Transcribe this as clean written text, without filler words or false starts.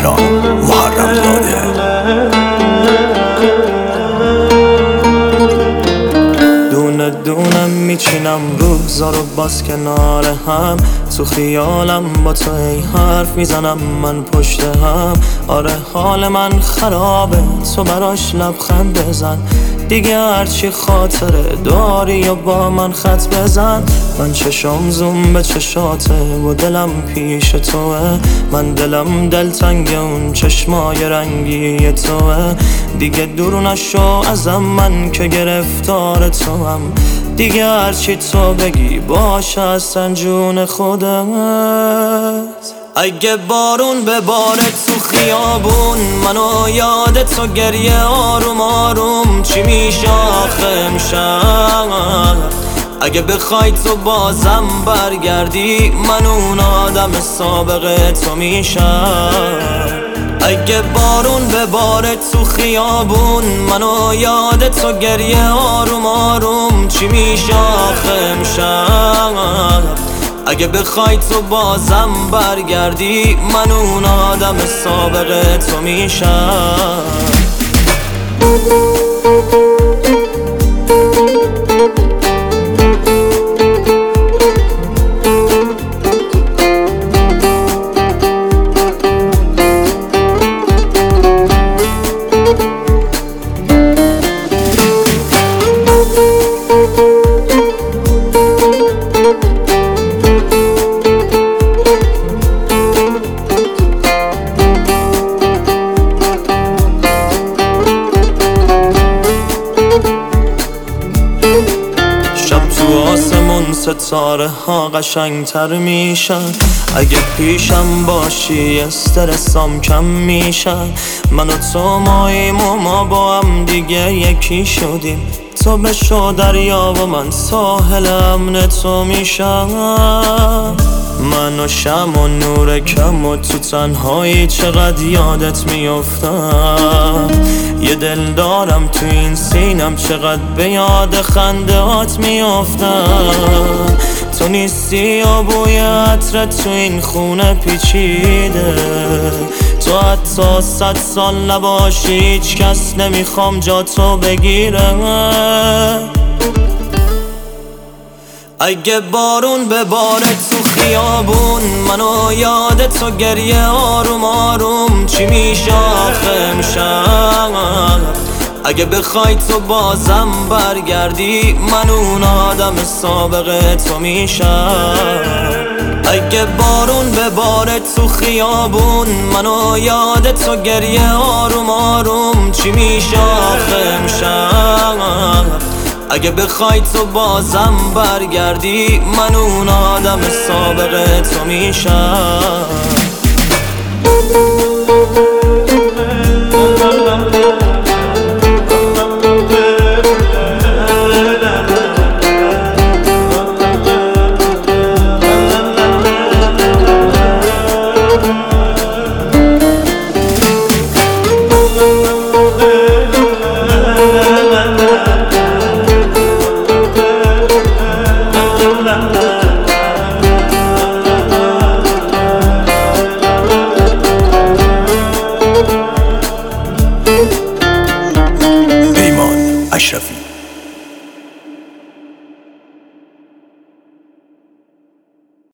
سلام محرم زاده. دونه دونه میچینم روزا رو باز کنار هم، تو خیالم با تو ای حرف میزنم من پشت هم. آره حال من خرابه، تو براش لبخند بزن دیگه، هرچی خاطره داری و با من خط بزن. من چشام زوم به چشاته و دلم پیش توه، من دلم دلتنگ اون چشمای رنگی توه. دیگه دور نشو ازم من که گرفتار تو هم، دیگه هرچی تو بگی باشه اصلا جون خودت. اگه بارون بباره تو خیابون منو یاد تو گریه آروم آروم چی میشه آخه امشب؟ اگه بخوای تو بازم برگردی من اون آدم سابقه تو میشم. اگه بارون بباره تو خیابون منو یاد تو گریه آروم آروم چی میشه آخه امشب؟ اگه بخوای تو بازم برگردی من اون آدم سابقه تو میشم. آسمون ستاره ها قشنگتر میشن، اگه پیشم باشی استرسام کم میشن. من و تو ماییم و ما با هم دیگه یکی شدیم، تو بشو دریا و من ساحل امن تو میشم. من و شم و نور کم و تو تنهایی چقدر یادت میافتم. یه دل دارم تو این سینم چقدر به یاد خندهات میافتم. تو نیستی و بوی عطرت تو این خونه پیچیده، تو حتی 100 سال نباشی هیچ کس نمیخوام جا تو بگیره. اگه بارون بباره تو خیابون منو یاد تو گریه آروم آروم چی میشه آخه امشب؟ اگه بخوای تو بازم برگردی من اون آدم سابقه تو میشم. اگه بارون بباره تو خیابون منو یاد تو گریه آروم آروم چی میشه آخه امشب؟ اگه بخوای تو بازم برگردی من اون آدم سابقه تو میشم.